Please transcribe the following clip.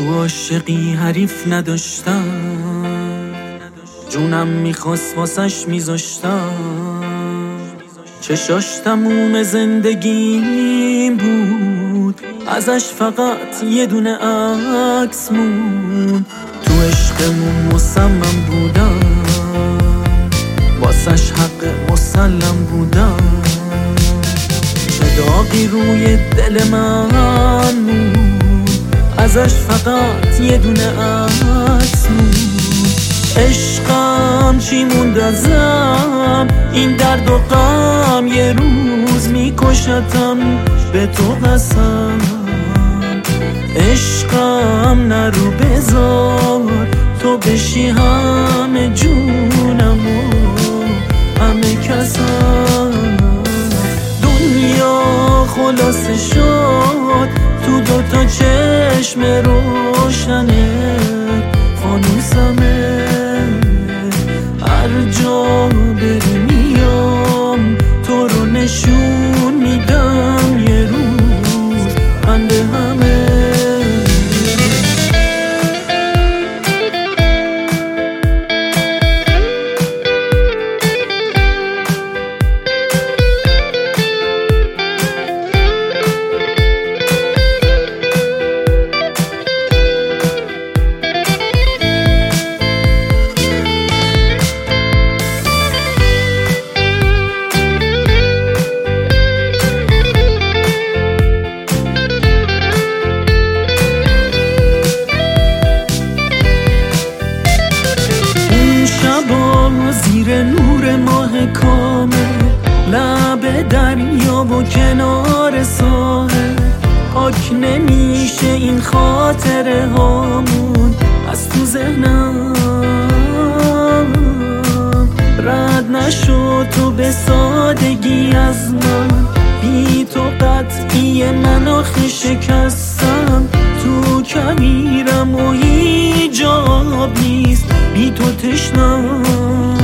تو عاشقی حریف نداشتم، جونم میخواست واسش میذاشتم. چشاش تموم زندگیم بود، ازش فقط یه دونه عکس موند. تو عشقمون مصمم بودم، واسش حق مسلم بودم. چه داغی روی دل من موند، ازش فقط یه دونه عکس موند. عشقم چی موند ازم، این درد و غم یه روز میکشتم به تو قسم. عشقم نرو بذار تو بشی همه جونم و همه کسم. دنیا خلاصه شد تو دوتا چشم روشنه، فانوسمه. هر جا بری میام تو رو نشون میدم، یه روز بند همه. زیر نور ماه کامل، لب دریا و کنار ساحل، پاک نمیشه این خاطره هامون از تو ذهنم. رد نشد تو به سادگی از من، بی تو قطعی من آخه شکستم. تو کمیرم و هیچ جاب نیست، بی تو تشنم.